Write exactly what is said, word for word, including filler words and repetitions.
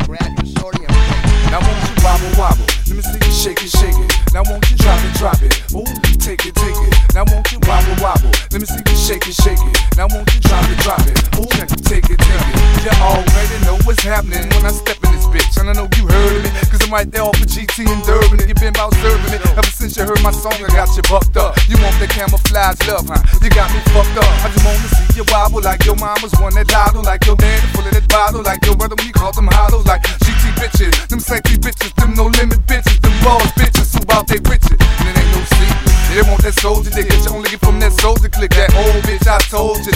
grab you, shorty, and now won't you wobble, wobble? Let me see you shake it, shake it. Now won't you drop it, drop it? Ooh, take it, take it. Now won't you wobble, wobble? Let me see you shake it, shake it. Now won't you drop it, drop it? Ooh, take it, take it. You already know what's happening when I step in this bitch. And I know you heard of me, cause I'm right there off of G T and Durban. And you been about serving me. Ever since you heard my song, I got you bucked up. You want that camouflage love, huh? You got me fucked up. I just wanna see you wobble like your mama's one that lotto. Like your daddy full of that bottle. Like your brother, we call them hollows. Like G T bitches, them sexy bitches, them no limit bitches, them boss bitches who out they riches. And it ain't no secret. They want that soldier dick, you only get from that soldier click. That old bitch I told you,